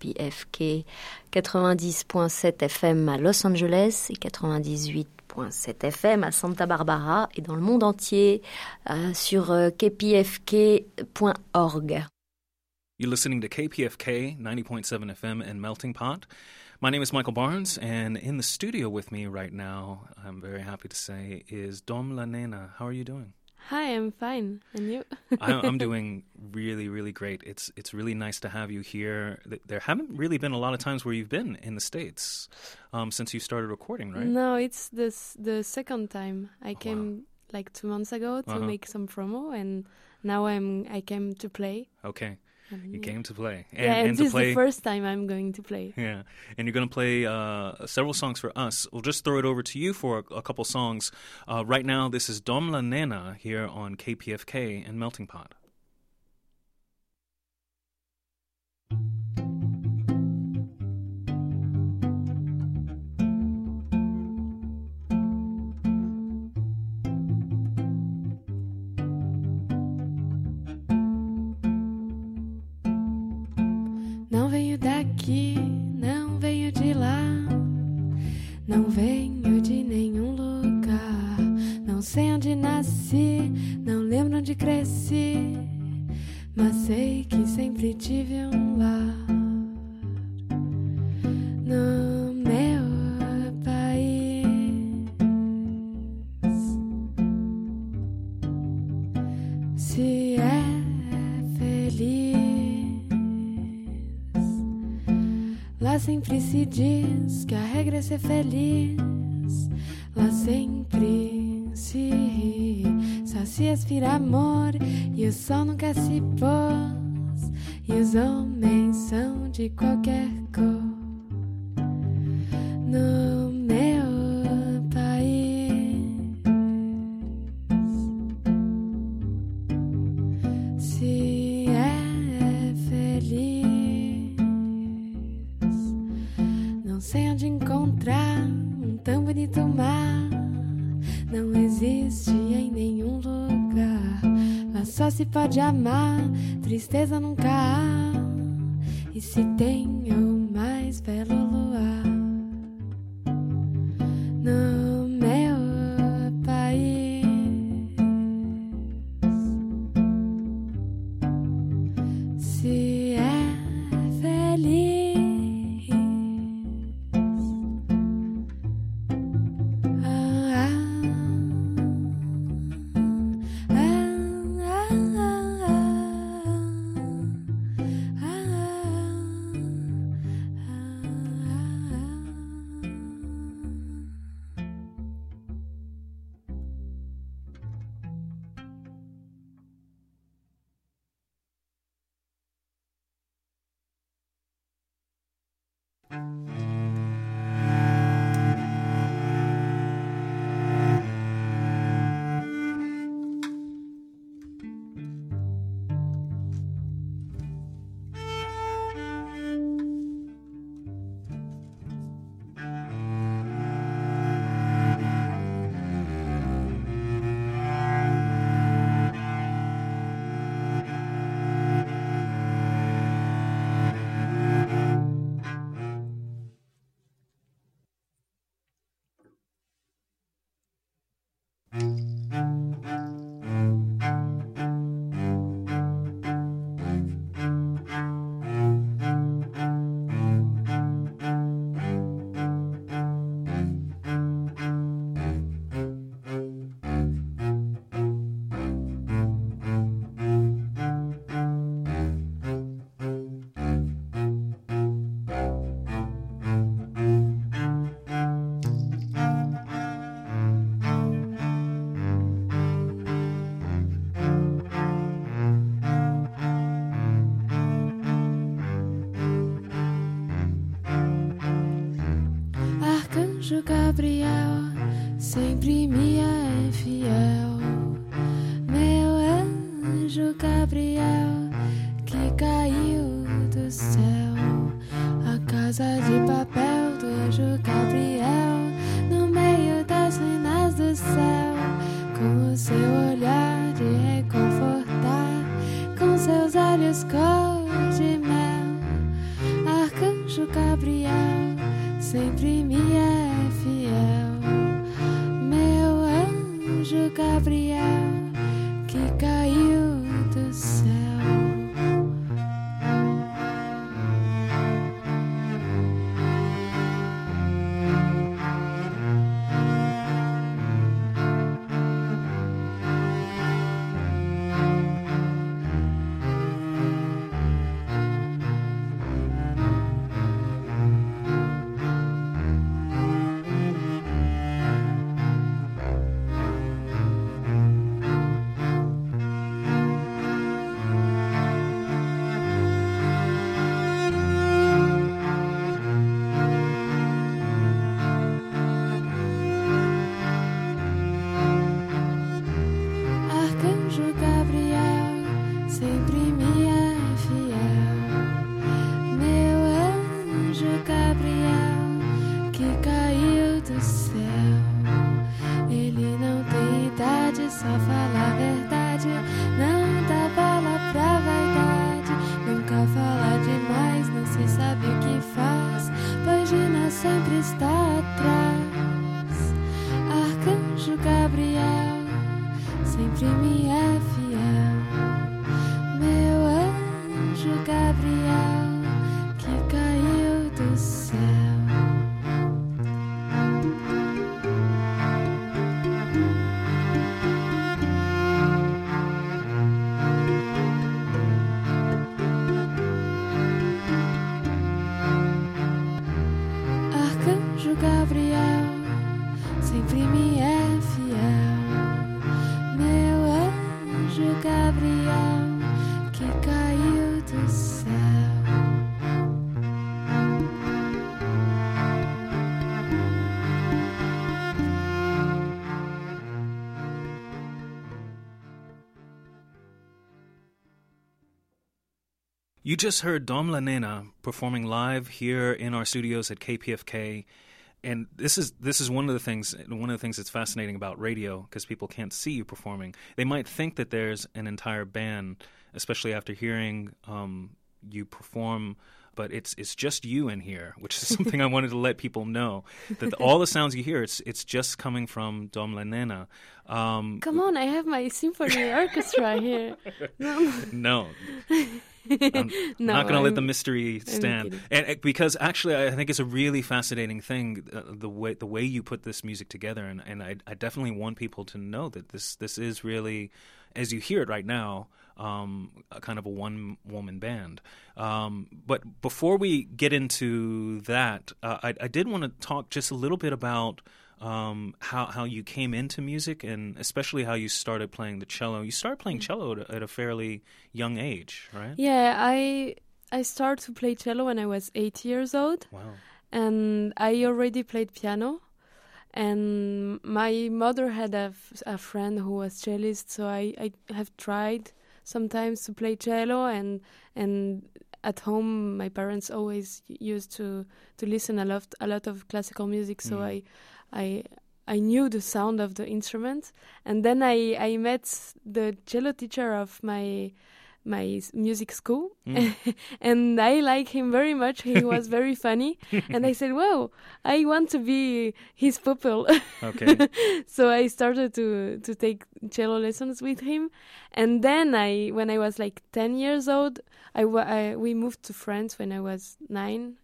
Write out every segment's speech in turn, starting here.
KPFK 90.7 FM à Los Angeles et 98.7 FM à Santa Barbara et dans le monde entier sur kpfk.org. You're listening to KPFK 90.7 FM in Melting Pot. My name is Michael Barnes, and in the studio with me right now, I'm very happy to say, is Dom La Nena. How are you doing? Hi, I'm fine. And you? I'm doing really, really great. It's really nice to have you here. There haven't really been a lot of times where you've been in the States since you started recording, right? No, it's the second time. I came like 2 months ago to make some promo, and now I came to play. Okay. You came to play. And this is the first time I'm going to play. Yeah, and you're going to play several songs for us. We'll just throw it over to you for a couple songs. Right now, this is Dom La Nena here on KPFK and Melting Pot. Não venho daqui, não venho de lá, não venho de nenhum lugar. Não sei onde nasci, não lembro onde cresci, mas sei que sempre tive um lar. No meu país, se é feliz. Lá sempre se diz que a regra é ser feliz. Lá sempre se ri, só se aspira amor e o sol nunca se pôs. E os homens são de qualquer cor. No meu país, se é feliz. Não sei onde encontrar um tão bonito mar. Não existe em nenhum lugar. Lá só se pode amar, tristeza nunca há. E se tem o mais belo luar. No meu país, se é feliz. Arcanjo Gabriel sempre me é fiel. Meu anjo Gabriel que caiu do céu. A casa de papel do anjo Gabriel no meio das ruínas do céu. Com o seu olhar de reconfortar, com seus olhos cor de mel. Arcanjo anjo Gabriel sempre me é fiel. Meu anjo Gabriel que caiu do céu. You just heard Dom La Nena performing live here in our studios at KPFK, and this is one of the things that's fascinating about radio, because people can't see you performing. They might think that there's an entire band, especially after hearing you perform, but it's just you in here, which is something I wanted to let people know, that all the sounds you hear, it's just coming from Dom La Nena. Come on, I have my symphony orchestra here. No. I'm not going to let the mystery stand, and because actually I think it's a really fascinating thing, the way you put this music together, and I definitely want people to know that this is really, as you hear it right now, a kind of a one-woman band. But before we get into that, I did want to talk just a little bit about how you came into music, and especially how you started playing the cello. You started playing cello at a fairly young age, right? Yeah, I started to play cello when I was 8 years old. Wow. And I already played piano. And my mother had a friend who was cellist, so I have tried sometimes to play cello, and at home my parents always used to listen a lot of classical music, so I knew the sound of the instrument. And then I met the cello teacher of my music school, and I like him very much. He was very funny, and I said, "Wow, I want to be his pupil." Okay. So I started to take cello lessons with him, and then when I was like 10 years old, we moved to France when I was 9,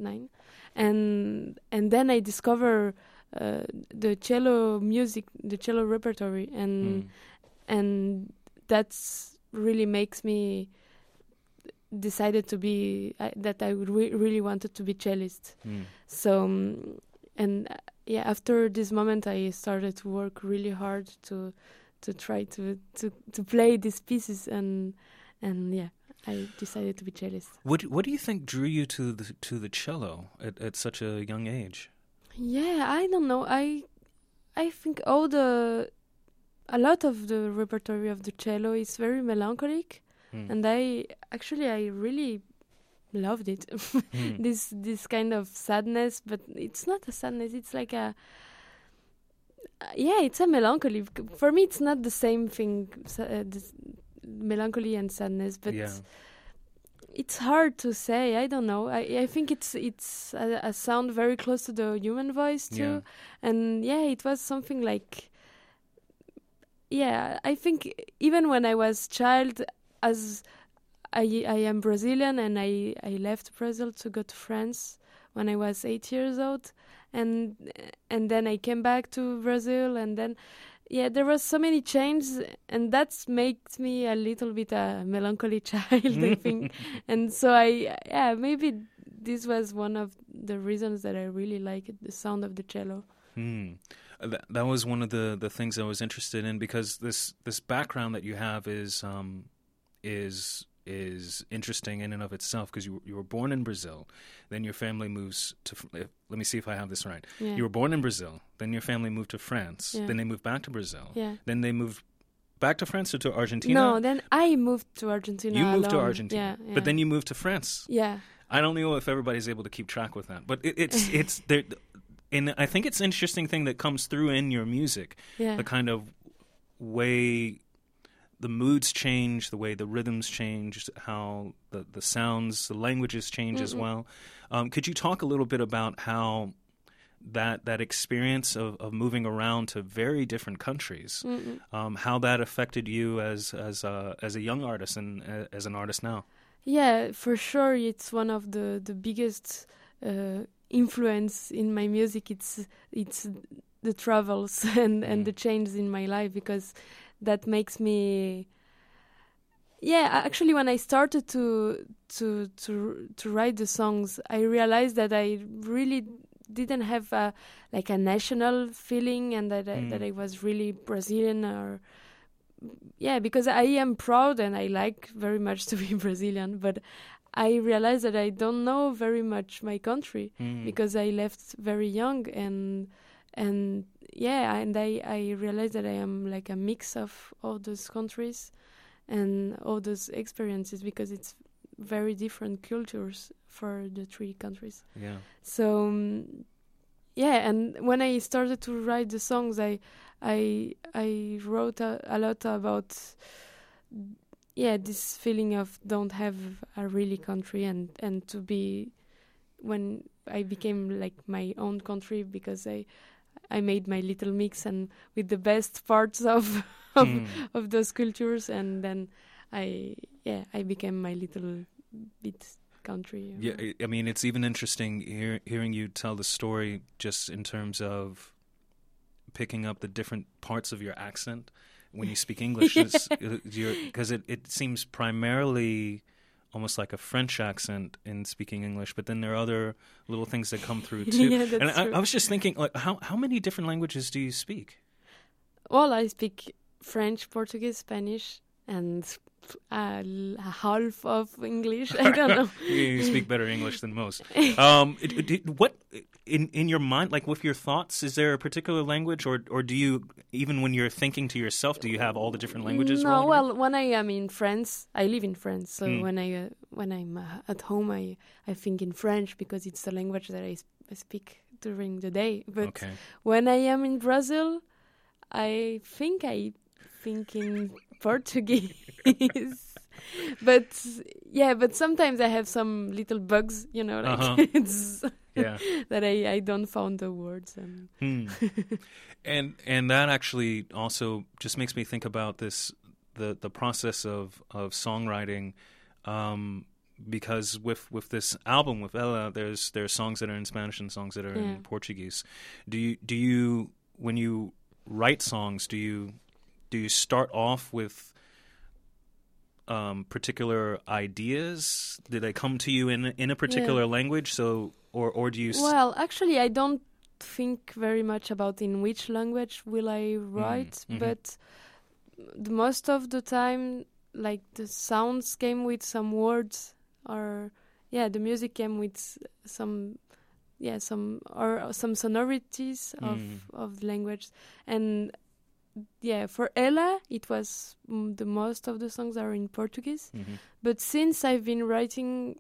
and then I discovered the cello music, the cello repertory, and that's really makes me decided to be that I really wanted to be cellist. So after this moment I started to work really hard to try to play these pieces, and I decided to be cellist. What do you think drew you to the cello at such a young age? Yeah, I don't know. I think a lot of the repertoire of the cello is very melancholic, and I really loved it. This kind of sadness, but it's not a sadness. It's like it's a melancholy. For me, it's not the same thing. This melancholy and sadness, but It's hard to say. I don't know. I think it's a sound very close to the human voice too, and it was something like. Yeah, I think even when I was child, as I am Brazilian, and I left Brazil to go to France when I was 8 years old, and then I came back to Brazil, and then. Yeah, there was so many changes, and that makes me a little bit a melancholy child, I think. And so maybe this was one of the reasons that I really liked the sound of the cello. That was one of the things I was interested in, because this background that you have is interesting in and of itself, because you were born in Brazil, then your family moves to. Let me see if I have this right. Yeah. You were born in Brazil, then your family moved to France, then they moved back to Brazil, then they moved back to France or to Argentina. No, then I moved to Argentina. You moved alone. to Argentina, but then you moved to France. Yeah, I don't know if everybody's able to keep track with that, but it's there. And I think it's an interesting thing that comes through in your music, the kind of way the moods change, the way the rhythms change, how the sounds, the languages change as well. Could you talk a little bit about how that experience of moving around to very different countries, how that affected you as a young artist and as an artist now? Yeah, for sure. It's one of the biggest influence in my music. It's the travels and the changes in my life, because that makes me. Yeah, actually, when I started to write the songs, I realized that I really didn't have a national feeling, and that I was really Brazilian, or because I am proud and I like very much to be Brazilian, but I realized that I don't know very much my country because I left very young, and I realized that I am like a mix of all those countries and all those experiences, because it's very different cultures for the three countries. Yeah. So and when I started to write the songs, I wrote a lot about this feeling of don't have a really country, and to be, when I became like my own country, because I made my little mix and with the best parts of those cultures, and then I became my little bit country. Yeah, I mean, it's even interesting hearing you tell the story, just in terms of picking up the different parts of your accent when you speak English, because it seems primarily almost like a French accent in speaking English, but then there are other little things that come through too. Yeah, that's and true. I was just thinking, like, how many different languages do you speak? Well, I speak French, Portuguese, Spanish, and half of English. I don't know. You speak better English than most. What in your mind, like with your thoughts, is there a particular language, or do you, even when you're thinking to yourself, do you have all the different languages? No, well, when I am in France, I live in France, so when I'm at home, I think in French, because it's the language that I speak during the day. But when I am in Brazil, I think in Portuguese. But sometimes I have some little bugs, it's that I don't find the words. And that actually also just makes me think about the process of songwriting, because with this album, with Ela, there's songs that are in Spanish and songs that are in Portuguese. Do you when you write songs, do you start off with particular ideas? Did they come to you in a particular language? So, or do you? Well, actually, I don't think very much about in which language will I write, but the most of the time, like, the sounds came with some words, or the music came with some sonorities of the language. And for Ela, it was the most of the songs are in Portuguese. But since I've been writing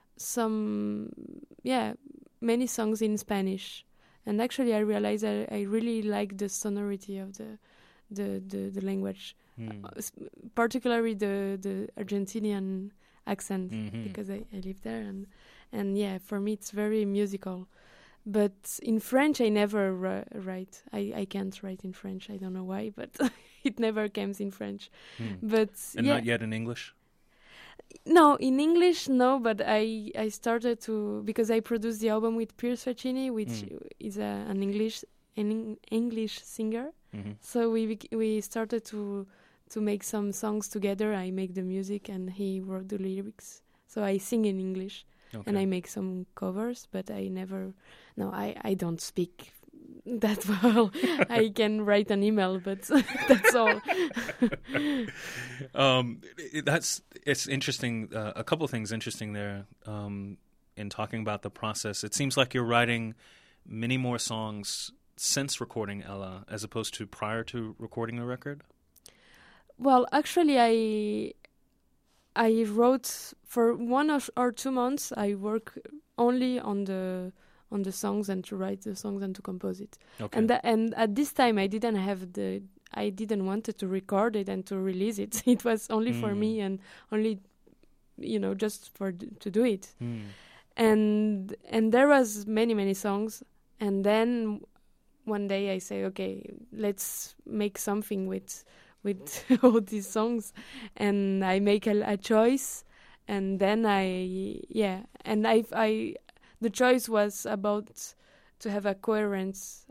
many songs in Spanish, and actually I realized that I really like the sonority of the language, particularly the Argentinian accent because I live there, and yeah, for me it's very musical. But in French, I never write. I can't write in French. I don't know why, but it never comes in French. But and not yet in English? No, in English, no. But I started to, because I produced the album with Piers Faccini, which is an English singer. So we started to make some songs together. I make the music and he wrote the lyrics. So I sing in English. Okay. And I make some covers, but I don't speak that well. I can write an email, but that's all. It's interesting. A couple of things interesting there in talking about the process. It seems like you're writing many more songs since recording Ella as opposed to prior to recording the record. Well, actually, I wrote for 1 or 2 months. I work only on the songs and to write the songs and to compose it. Okay. And at this time I didn't want to record it and to release it. It was only for me and only, just to do it. And there was many songs. And then one day I say, okay, let's make something with all these songs, and I make a choice, and then the choice was about to have a coherence,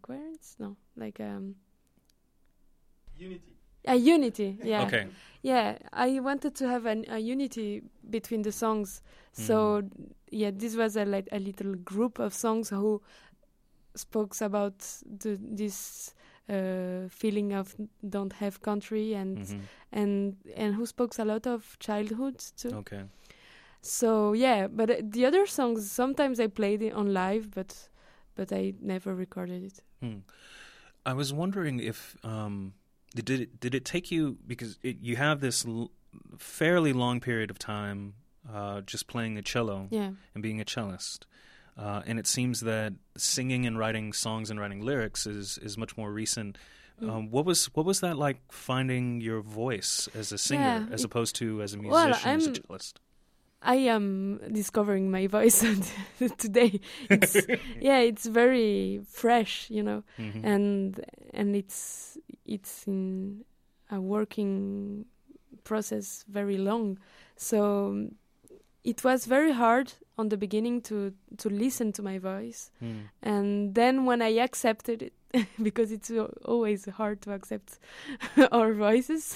unity, yeah. Okay. Yeah, I wanted to have a unity between the songs, so yeah, this was a little group of songs who spoke about this feeling of don't have country and who spoke a lot of childhood too. Okay. So yeah, but the other songs sometimes I played it on live, but I never recorded it. I was wondering if did it take you, because you have this fairly long period of time just playing the cello and being a cellist. And it seems that singing and writing songs and writing lyrics is much more recent. What was that like, finding your voice as a singer as opposed to as a musician, as a cellist? I am discovering my voice today. It's very fresh, and it's in a working process very long. So it was very hard on the beginning to listen to my voice. And then when I accepted it, because it's always hard to accept our voices.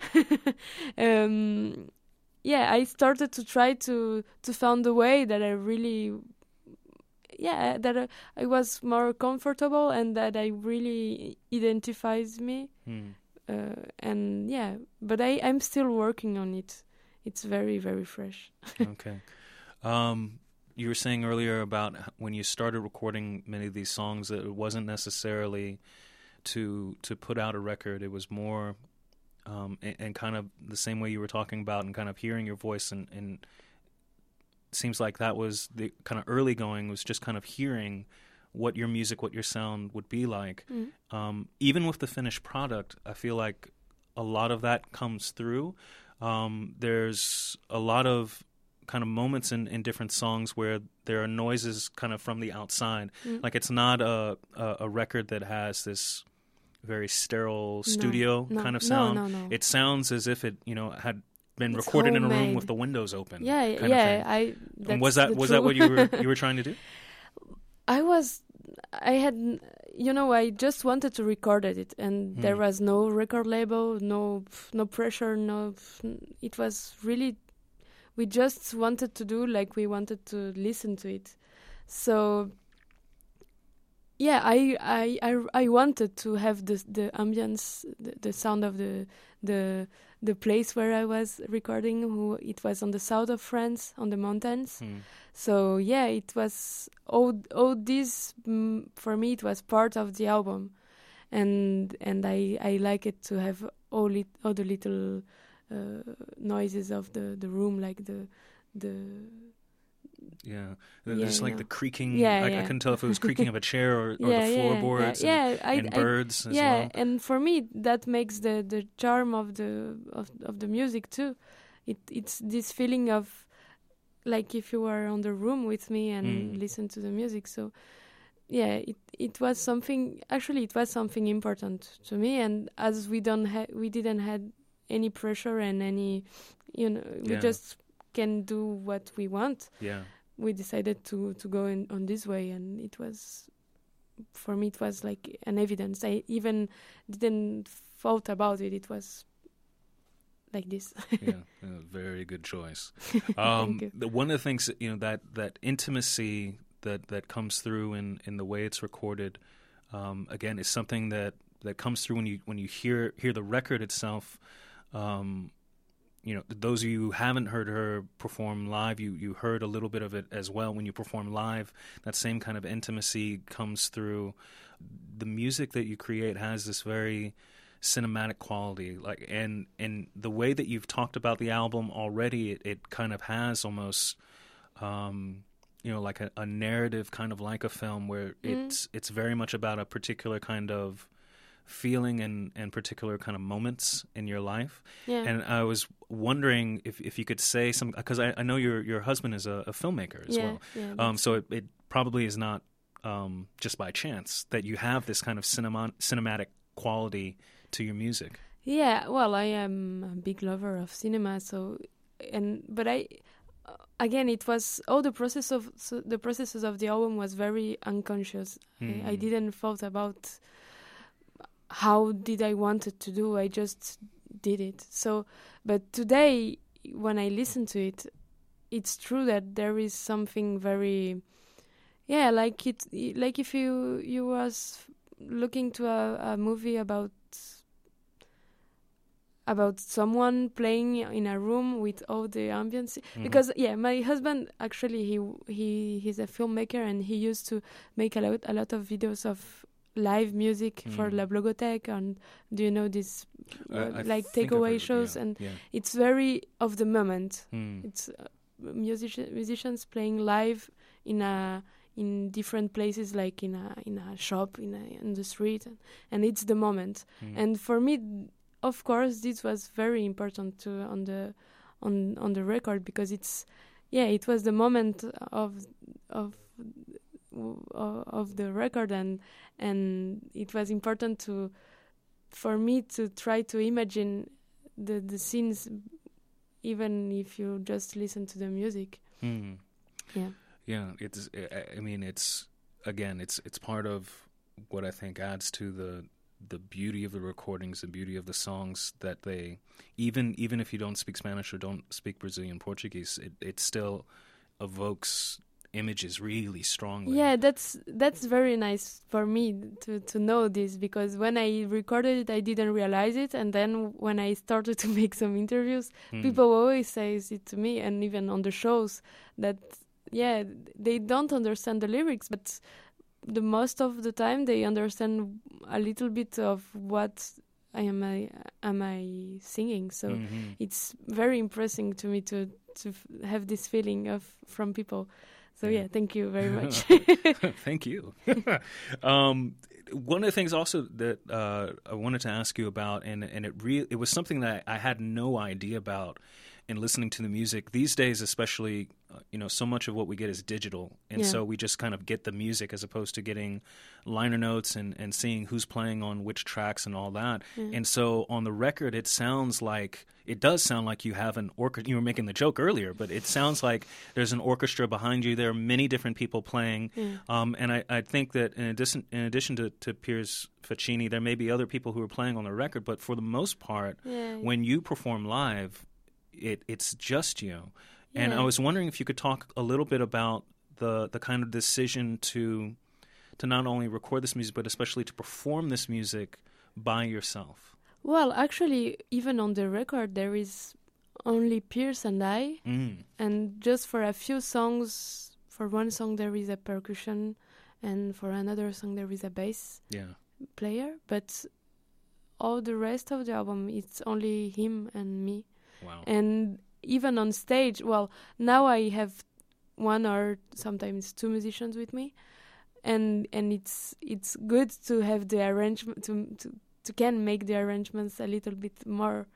I started to try to find a way that I really, that I was more comfortable and that I really identifies me. But I'm still working on it. It's very, very fresh. Okay. You were saying earlier about when you started recording many of these songs that it wasn't necessarily to put out a record. It was more, and kind of the same way you were talking about, and kind of hearing your voice. And it seems like that was the kind of early going, was just kind of hearing what your music, what your sound would be like. Even with the finished product, I feel like a lot of that comes through. There's a lot of kind of moments in different songs where there are noises kind of from the outside. Like it's not a record that has this very sterile studio kind of sound. No. It sounds as if it, had been recorded in a room with the windows open. I was that what you were trying to do? I just wanted to record it, and there was no record label, no pressure, it was really, we just wanted to do like we wanted to listen to it. So yeah, I wanted to have the ambience, the sound of the place where I was recording. It was on the south of France, on the mountains. So yeah, it was all this for me. It was part of the album, and I like it to have all the little noises of the room, like the there's like the creaking. I couldn't tell if it was creaking of a chair or the floorboards and birds as well. And for me that makes the charm of the music too. it's this feeling of like if you were on the room with me and listen to the music. So yeah, it was something. Actually, it was something important to me. And as we didn't had any pressure and any, we just can do what we want. Yeah. We decided to go on this way, and it was, for me, it was like an evidence. I even didn't thought about it. It was like this. Yeah, very good choice. Thank you. One of the things that intimacy that comes through in the way it's recorded, again, is something that comes through when you hear the record itself. Those of you who haven't heard her perform live, you heard a little bit of it as well. When you perform live, that same kind of intimacy comes through. The music that you create has this very cinematic quality, and the way that you've talked about the album already, it kind of has almost, like a narrative, kind of like a film, where it's very much about a particular kind of feeling and particular kind of moments in your life. Yeah. And I was wondering if you could say some, because I know your husband is a filmmaker as well. Yeah, so it probably is not just by chance that you have this kind of cinematic quality to your music. Yeah, well, I am a big lover of cinema, but again, it was the processes of the album was very unconscious. I didn't thought about how did I want it to do. I just did it. So, but today, when I listen to it, it's true that there is something very, like if you was looking to a movie about someone playing in a room with all the ambience. Because my husband actually he's a filmmaker, and he used to make a lot of videos of live music for La Blogothèque, and do you know this like takeaway shows? And it's very of the moment. It's musicians playing live in different places, like in a shop, in the street, and it's the moment. And for me, of course, this was very important on the record, because it was the moment of the record, and it was important for me to try to imagine the scenes, even if you just listen to the music. Yeah, it's, I mean, it's part of what I think adds to the beauty of the recordings, the beauty of the songs, that they, even if you don't speak Spanish or don't speak Brazilian Portuguese, it still evokes images really strongly. Yeah, that's very nice for me to know this, because when I recorded it, I didn't realize it, and then when I started to make some interviews, people always say it to me, and even on the shows, that they don't understand the lyrics, but the most of the time they understand a little bit of what am I singing. So it's very impressiong to me to have this feeling from people. So thank you very much. Thank you. One of the things also that I wanted to ask you about, and it was something that I had no idea about in listening to the music. These days, especially, so much of what we get is digital, and so we just kind of get the music as opposed to getting liner notes and seeing who's playing on which tracks and all that. And so on the record, it does sound like you have an orchestra. You were making the joke earlier, but it sounds like there's an orchestra behind you. There are many different people playing, and I think that in addition to Piers Faccini, there may be other people who are playing on the record, but for the most part, when you perform live, it's just you. And I was wondering if you could talk a little bit about the kind of decision to not only record this music, but especially to perform this music by yourself. Well, actually, even on the record, there is only Piers and I. And just for a few songs, for one song there is a percussion, and for another song there is a bass player. But all the rest of the album, it's only him and me. Wow. And even on stage, well, now I have one or sometimes two musicians with me, and it's good to have the arrangement to can make the arrangements a little bit more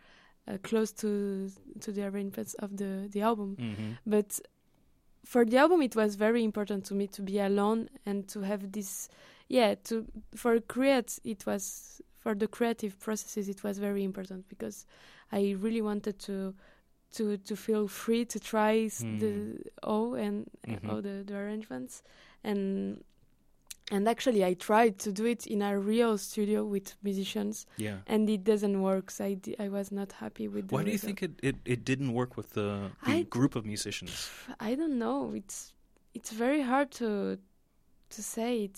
close to the arrangements of the album. Mm-hmm. But for the album, it was very important to me to be alone and to have this. For the creative processes, it was very important because I really wanted to feel free to try all the arrangements, and actually I tried to do it in a real studio with musicians, and it doesn't work. So I was not happy with. Why do you think it didn't work with the group of musicians? I don't know. It's very hard to say.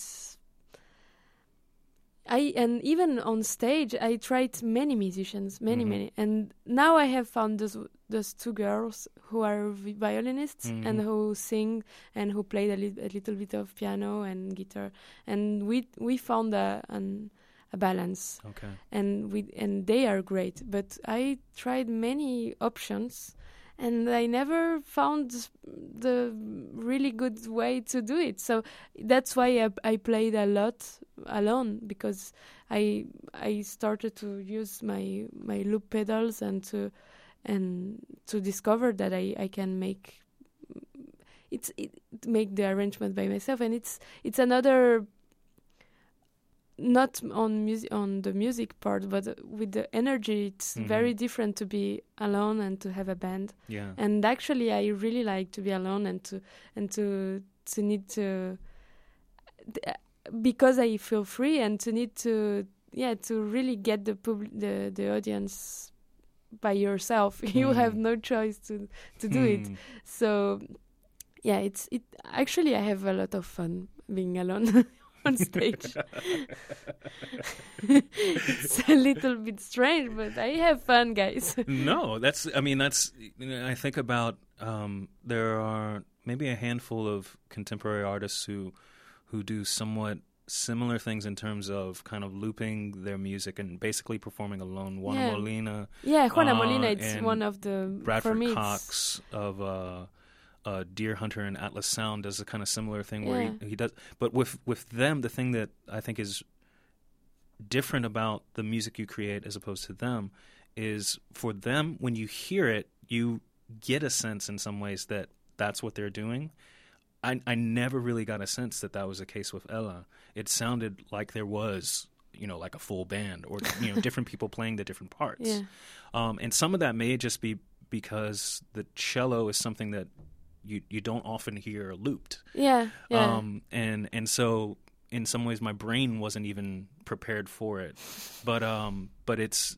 And even on stage, I tried many musicians, many, and now I have found those two girls who are violinists and who sing and who played a little bit of piano and guitar, and we found a balance. Okay. And they are great, but I tried many options, and I never found the really good way to do it. So that's why I played a lot alone, because I started to use my loop pedals and to discover that I can make the arrangement by myself, and it's another. Not on the music part, but with the energy, it's very different to be alone and to have a band. Yeah. And actually, I really like to be alone and to need to, because I feel free, and to need to really get the audience by yourself. You have no choice to do it. So actually I have a lot of fun being alone. On stage. It's a little bit strange, but I have fun, guys. No, I think about there are maybe a handful of contemporary artists who do somewhat similar things in terms of kind of looping their music and basically performing alone. Juana Molina. Yeah, Juana Molina, it's one of the... Bradford Cox of... Deer Hunter and Atlas Sound does a kind of similar thing where he does, but with them, the thing that I think is different about the music you create as opposed to them is, for them, when you hear it, you get a sense in some ways that that's what they're doing. I never really got a sense that was the case with Ella. It sounded like there was, like a full band, or different people playing the different parts. Yeah. And some of that may just be because the cello is something that you don't often hear looped. Yeah. And so in some ways my brain wasn't even prepared for it. But it's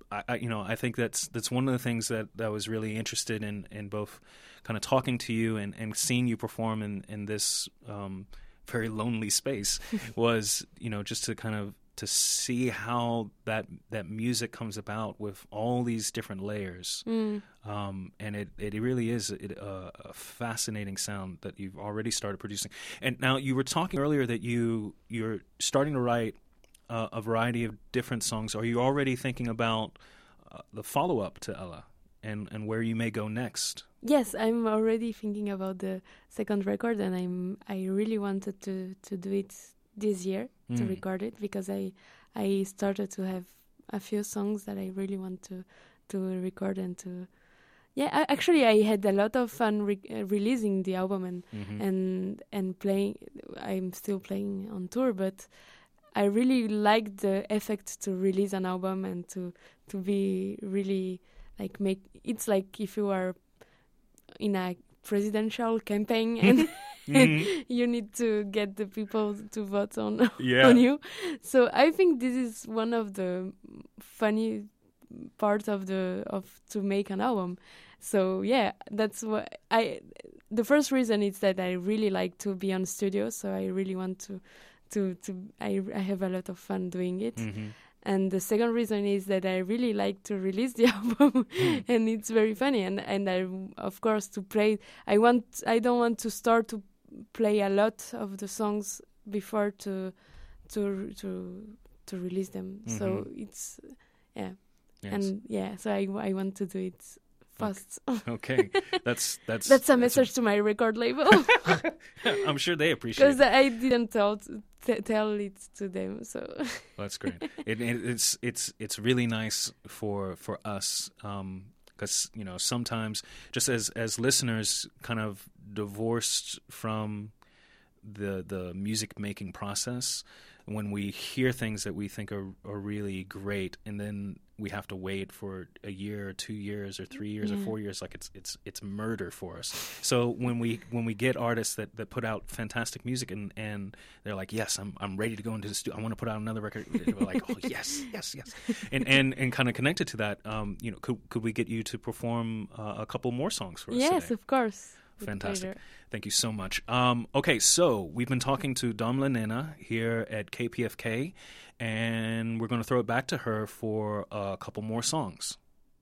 I think that's one of the things that I was really interested in both kind of talking to you and seeing you perform in this very lonely space was, just to kind of to see how that music comes about with all these different layers. And it really is a fascinating sound that you've already started producing. And now you were talking earlier that you're starting to write a variety of different songs. Are you already thinking about the follow-up to Ella and where you may go next? Yes, I'm already thinking about the second record, and I really wanted to do it this year, to record it, because I started to have a few songs that I really want to record and to... Yeah, actually I had a lot of fun releasing the album and playing. I'm still playing on tour, but I really liked the effect to release an album and to be really like make... It's like if you are in a presidential campaign and you need to get the people to vote on you. So I think this is one of the funny parts of to make an album. So yeah, that's what the first reason is that I really like to be on studio, so I really want I have a lot of fun doing it. And the second reason is that I really like to release the album, and it's very funny. And I, of course, to play. I don't want to start to play a lot of the songs before to release them. So it's Yes. And so I want to do it fast. Okay. That's a message to my record label. I'm sure they appreciate it. Because I didn't tell it to them. So that's great. It's really nice for us because sometimes just as listeners kind of divorced from the music making process, when we hear things that we think are really great, and then we have to wait for a year or 2 years or 3 years or 4 years, like it's murder for us. So when we get artists that put out fantastic music and they're like, yes, I'm ready to go into the studio, I want to put out another record, we're like, oh yes, and kind of connected to that, could we get you to perform a couple more songs for us today? Yes, of course. Fantastic. Thank you so much. Okay, so we've been talking to Dom Lanena here at KPFK, and we're going to throw it back to her for a couple more songs.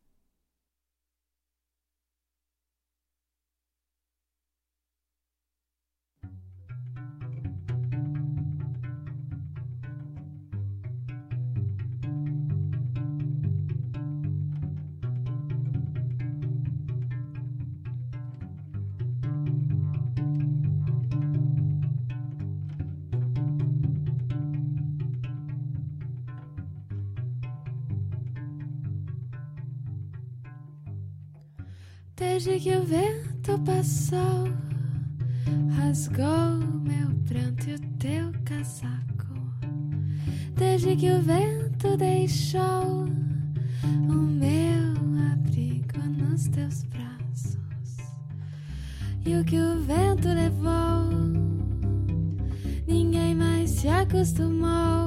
Desde que o vento passou, rasgou meu pranto e o teu casaco. Desde que o vento deixou o meu abrigo nos teus braços, e o que o vento levou, ninguém mais se acostumou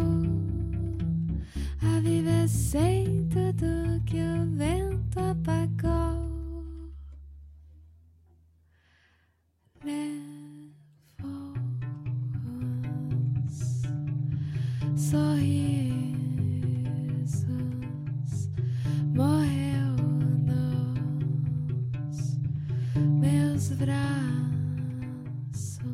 a viver sem tudo que o vento apagou. Sorrisos morreu nos meus braços.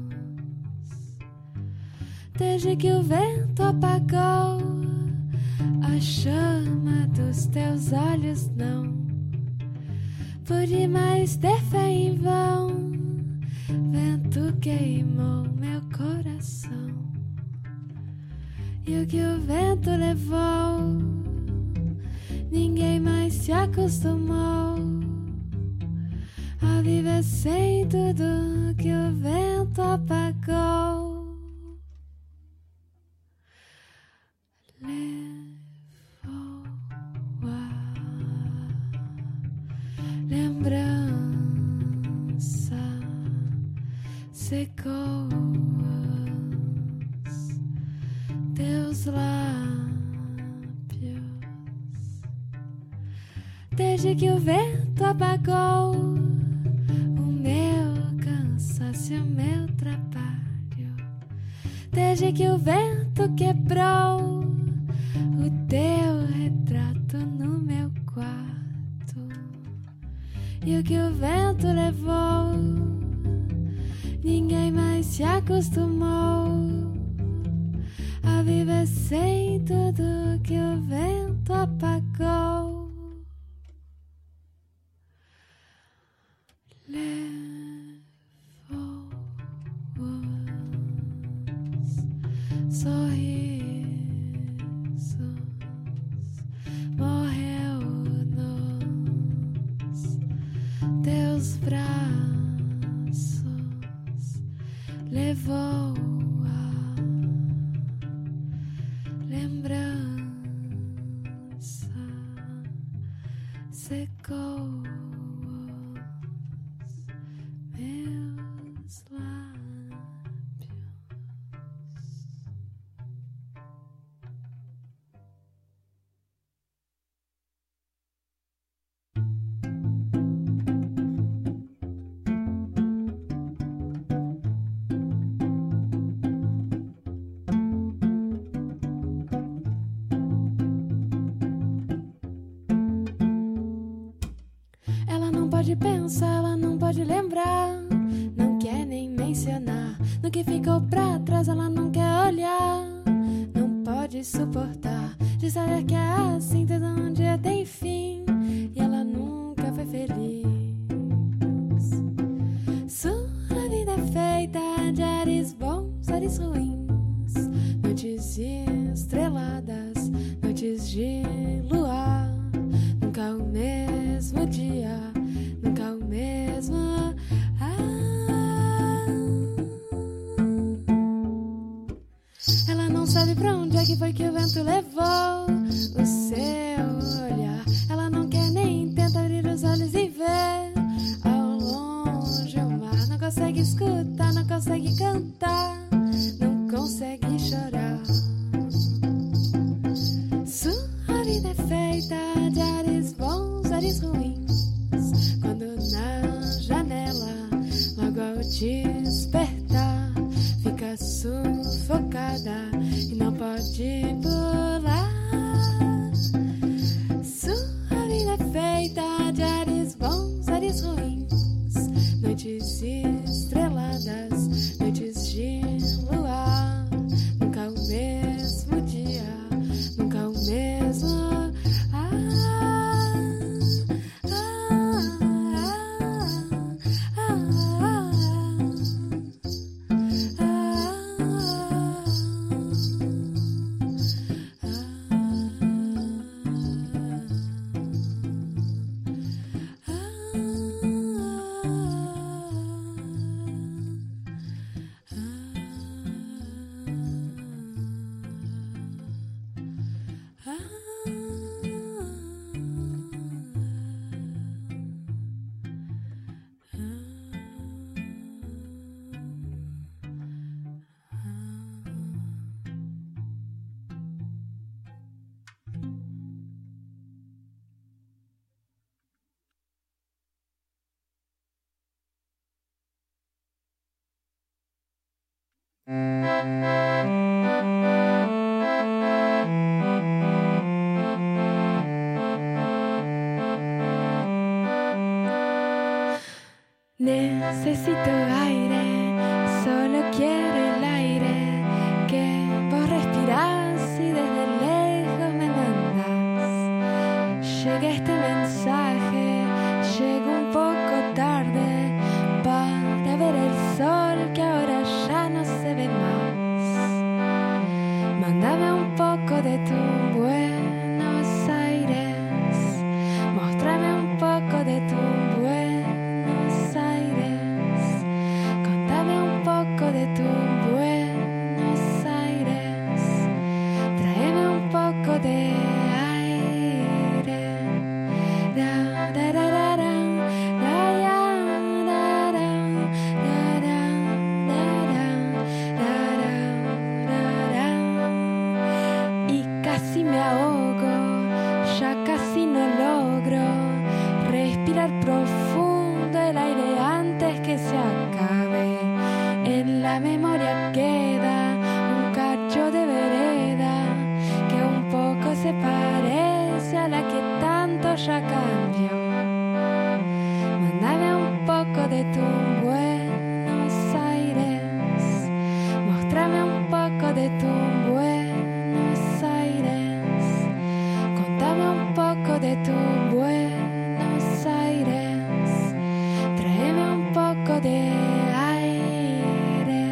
Desde que o vento apagou a chama dos teus olhos, não pude mais ter fé em vão. Vento queimou meu coração, e o que o vento levou, ninguém mais se acostumou a viver sem tudo que o vento apagou. Levou a lembrança, secou teus lábios. Desde que o vento apagou o meu cansaço e o meu trabalho, desde que o vento quebrou o teu retrato no meu quarto, e o que o vento levou, ninguém mais se acostumou a viver sem tudo que o vento apagou. Levou os sorrisos, morreu nos teus braços, levou a lembrança, secou os meus lábios. Pode pensar, ela não pode lembrar, não quer nem mencionar. No que ficou pra trás ela não quer olhar, não pode suportar de saber que é assim, tudo um dia tem fim, e ela nunca foi feliz. Sua vida é feita de ares bons, ares ruins, sabe pra onde é que foi que o vento levou o seu olhar. Ela não quer nem tenta abrir os olhos e ver ao longe o mar. Não consegue escutar, não consegue cantar, não consegue chorar. Sua vida é feita de ares bons, ares ruins. Quando na janela, logo ao despertar, fica sufocada e não pode pular. Sua vida é feita de ares bons, ares ruins. Noites estreladas, noites de luar. Nunca o mesmo dia, nunca o mesmo. Necesito aire, solo quiero el aire que vos respirás y desde lejos me mandas. Llega este mensaje, llego un poco tarde para ver el sol que ahora ya no se ve más. Mándame un poco de tu Buenos Aires, mostrame un poco de tu Buenos Aires, contame un poco de tu Buenos Aires, tráeme un poco de aire. Da, da, da, da, da, da, da, da, da, da, da, da. Y casi me ahogo, ya casi no logro respirar profundo el aire antes que se acabe. En la memoria queda un cacho de vereda que un poco se parece a la que tanto ya cambió. Mándame un poco de tu Buenos Aires, mostrame un poco de tu Buenos Aires, contame un poco de tu Buenos Aires, tráeme un poco de aire.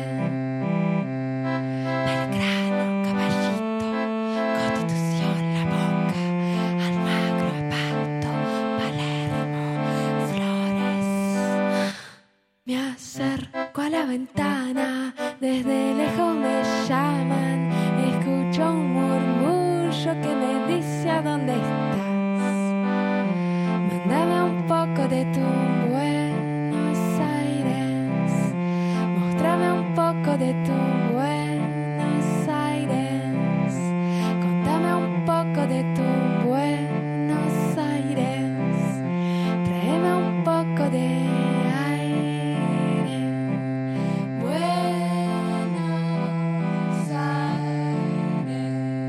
Belgrano, Caballito, Constitución, La Boca, Almagro, Abasto, Palermo, Flores. Me acerco a la ventana, desde lejos me llaman, escucho un murmullo que me dice a dónde estás. Mándame un poco de tu Buenos Aires, mostrame un poco de tu Buenos Aires, contame un poco de tu Buenos Aires, tráeme un poco de aire. Buenos Aires,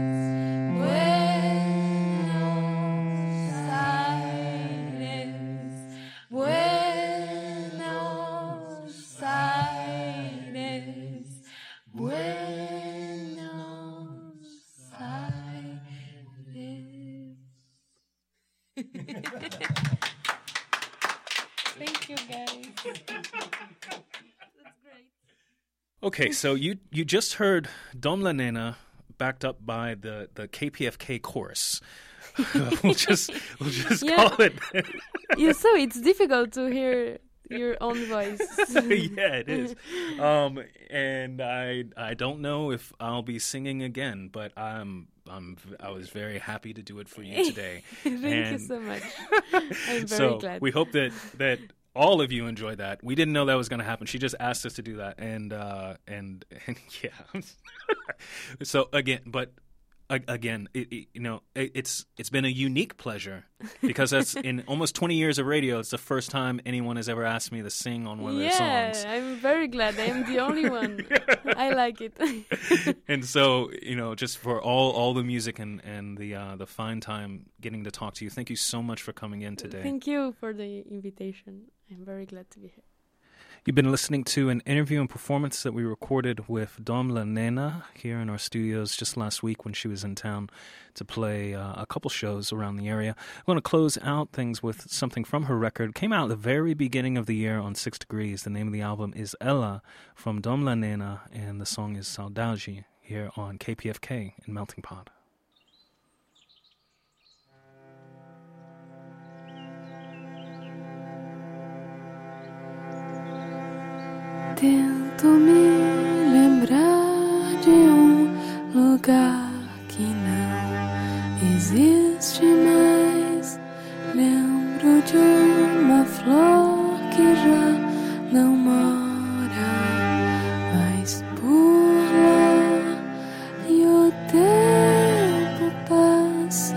Buenos Aires, Buenos Aires, Buenos Aires. Thank you, guys. That's great. Okay, so you just heard Dom La Nena backed up by the KPFK chorus. we'll just Yeah. call it. Yeah, so it's difficult to hear your own voice. Yeah, it is. And I don't know if I'll be singing again, but I was very happy to do it for you today. Thank you so much. I'm very so glad. We hope that all of you enjoyed that. We didn't know that was going to happen. She just asked us to do that, and yeah. So again, it's been a unique pleasure because that's in almost 20 years of radio. It's the first time anyone has ever asked me to sing on one of their songs. Yeah, I'm very glad. I am the only one. I like it. And so, just for all the music and the fine time getting to talk to you, thank you so much for coming in today. Thank you for the invitation. I'm very glad to be here. You've been listening to an interview and performance that we recorded with Dom La Nena here in our studios just last week when she was in town to play a couple shows around the area. I'm going to close out things with something from her record. It came out at the very beginning of the year on 6 Degrees. The name of the album is Ella from Dom La Nena, and the song is Saudade here on KPFK in Melting Pot. Tento me lembrar de lugar que não existe mais. Lembro de uma flor que já não mora mais por lá. E o tempo passa,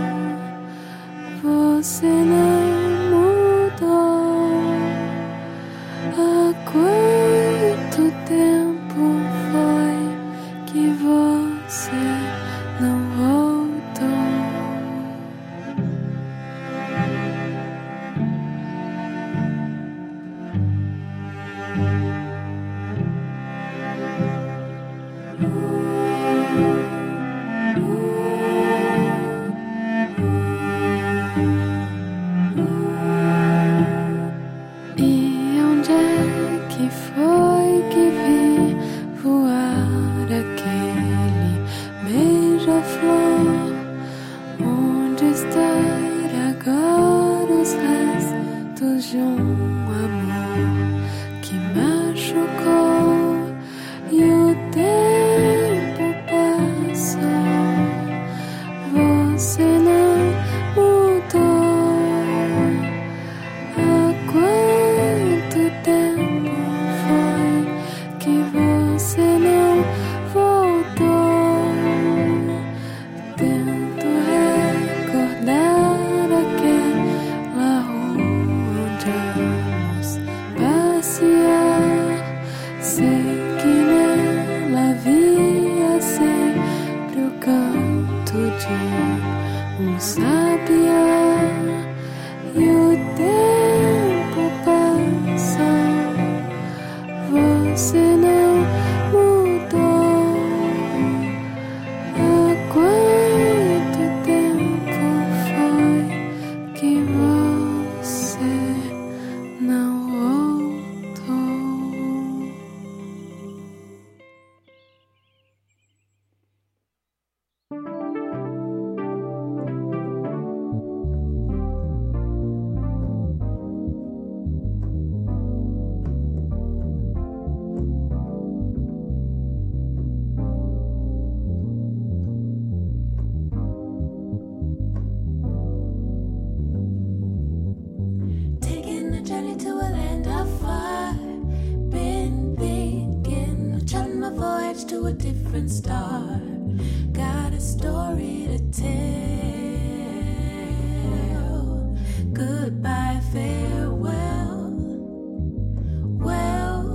você não mudou. Quanto tempo foi que você não voltou? E onde é que foi que vi voar aquele beija-flor? Onde estar agora os restos de amor que machucou? E o tempo passou, você não mudou. Quanto tempo foi que você não voltou? Tento recordar aquela rua onde íamos passear. Sei que nela havia sempre o canto de sabiá. E o tempo passa, você não mudou. Quanto tempo foi que você não voltou? Taking a journey to a land afar. Been thinking, charting my voyage to a different star. Got a story to tell. Goodbye, farewell. Well,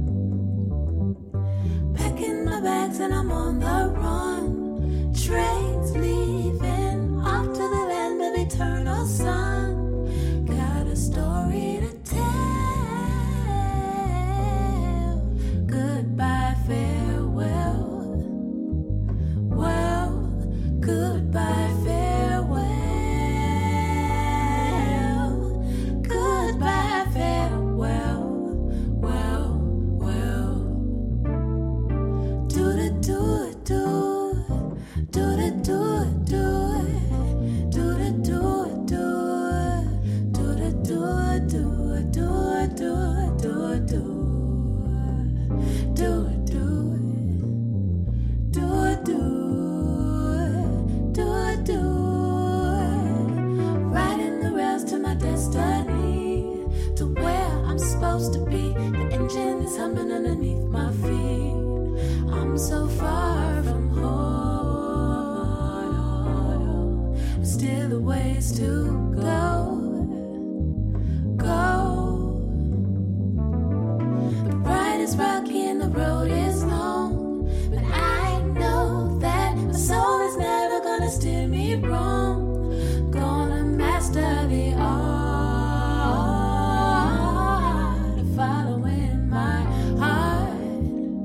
packing my bags and I'm on the run. Trains leaving off to the land of eternal sun. Got a story to tell. Goodbye, farewell. Well, goodbye, farewell. Goodbye, farewell. Well, well. Do the do it, do it. Do the do it, do it. Do the do it, do it. Do the do it, do it, do it, do oxygen is humming underneath my feet. I'm so far from home, but still a ways to go. The ride is rocky and the road is long, but I know that my soul is never gonna steer me wrong. Gonna master the art of following my heart,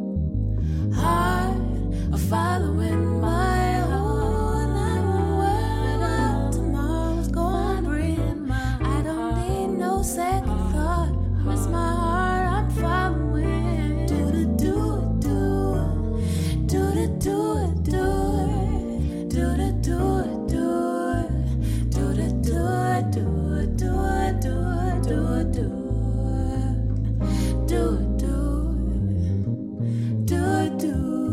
of following my heart. I'm worried about tomorrow's gonna bring. I don't need no second thought. It's my heart I'm following. Do the do do do the do do do the do do do the do do do do do do do do do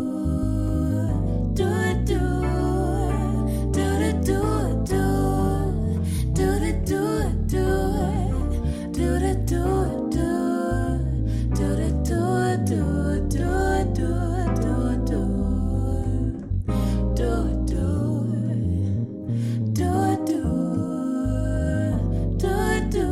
do do do the do do do the do do do the do do do the do do do do do do do do.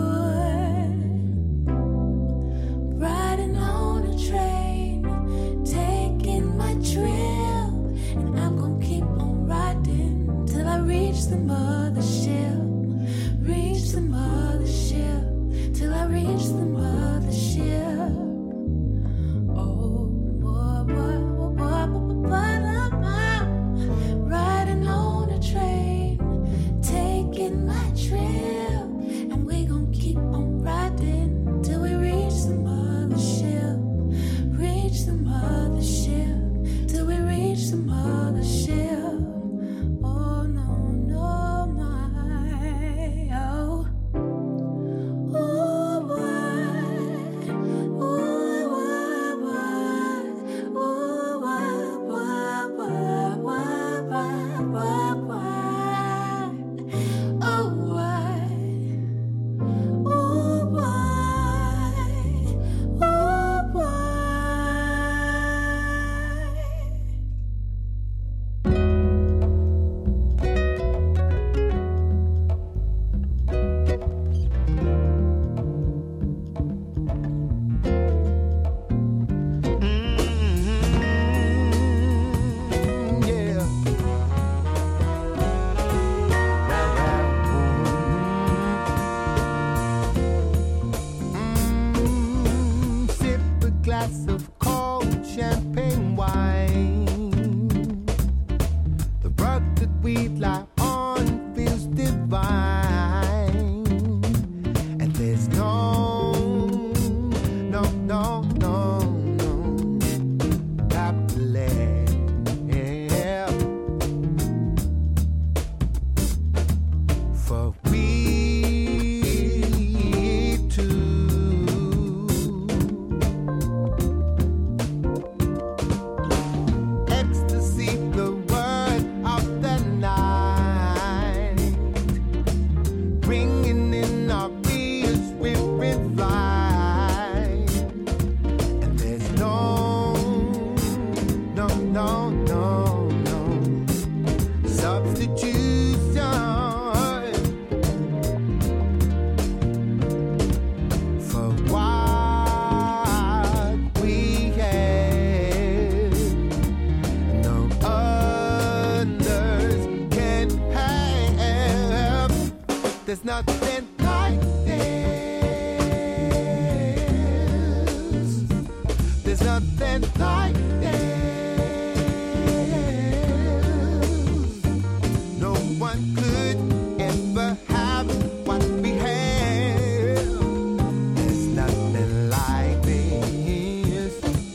Riding on a train, taking my trail, and I'm gonna keep on riding till I reach the mothership, reach the mothership, till I reach the mothership. Oh, riding on a train, taking my trail, and we gon' keep on riding till we reach the mothership, reach the mothership, till we reach the mothership. Oh no, no, my, oh. Ooh, what? Ooh, what? Ooh, what? Oh, what? Ooh, what? Ooh, what? Yeah. Sip a glass of cold champagne wine. The rug that we lie on feels divine, and there's no happily. For we two, ecstasy, the word of the night, bringing in our ears with flight, and there's no substitution for what we have. No others can have. There's nothing like this. There's nothing like this. No one could ever have what we have. There's nothing like this.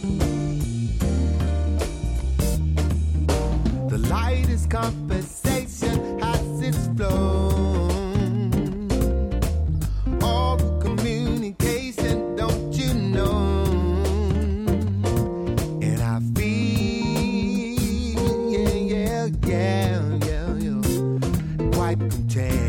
The lightest conversation has its flown. All communication, don't you know? And I feel, yeah, quite content.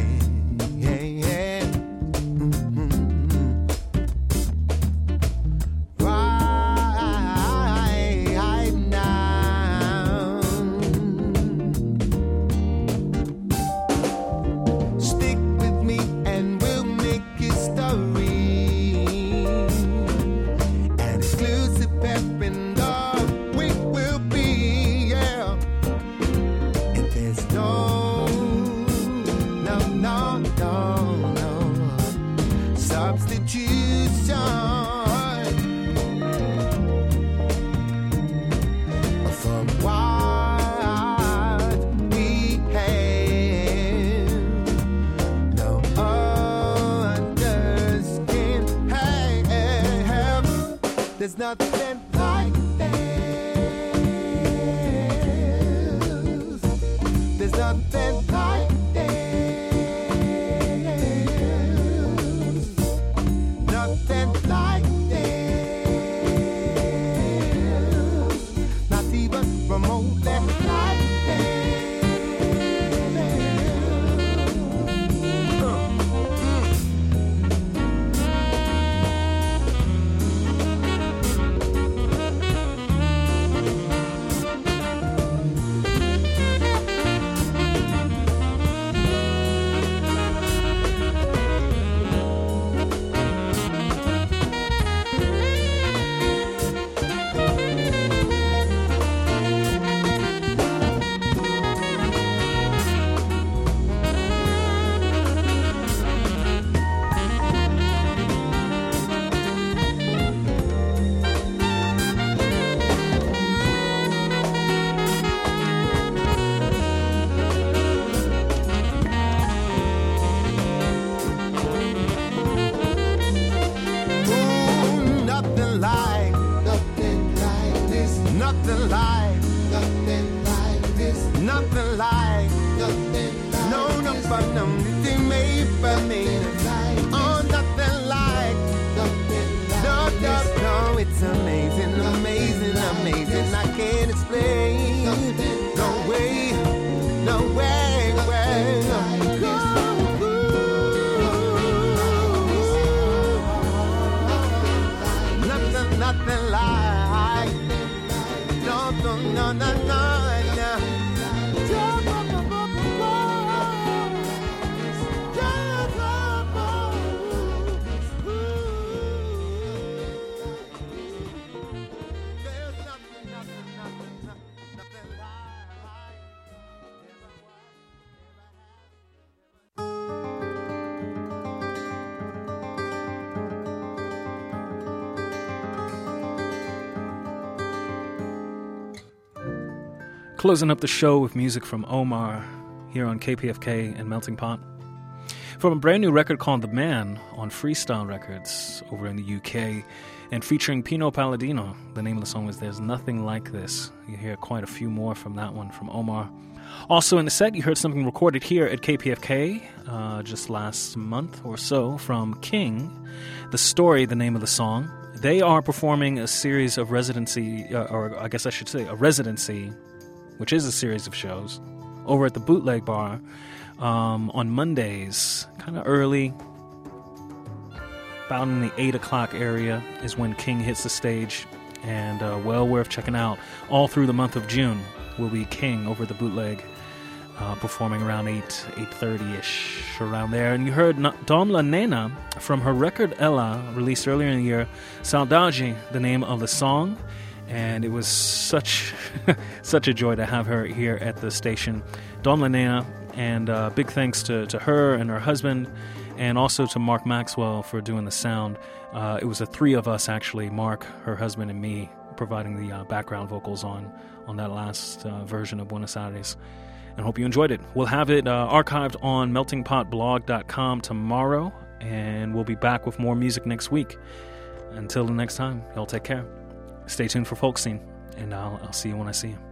nothing like this. There's nothing like this. Nothing like this. Not even remotely like this. Closing up the show with music from Omar here on KPFK and Melting Pot. From a brand new record called The Man on Freestyle Records over in the UK and featuring Pino Palladino. The name of the song was There's Nothing Like This. You hear quite a few more from that one from Omar. Also in the set, you heard something recorded here at KPFK just last month or so from King. The Story, the name of the song. They are performing a series of residency, or I guess I should say a residency, which is a series of shows, over at the Bootleg Bar on Mondays, kind of early, about in the 8 o'clock area is when King hits the stage, and well worth checking out. All through the month of June will be King over at the Bootleg, performing around 8:30ish, around there. And you heard Dom La Nena from her record Ella, released earlier in the year, Saudade, the name of the song. And it was such a joy to have her here at the station. Dom La Nena, and big thanks to her and her husband, and also to Mark Maxwell for doing the sound. It was the three of us, actually, Mark, her husband, and me, providing the background vocals on that last version of Buenos Aires. And hope you enjoyed it. We'll have it archived on meltingpotblog.com tomorrow, and we'll be back with more music next week. Until the next time, y'all take care. Stay tuned for Folk Scene, and I'll see you when I see you.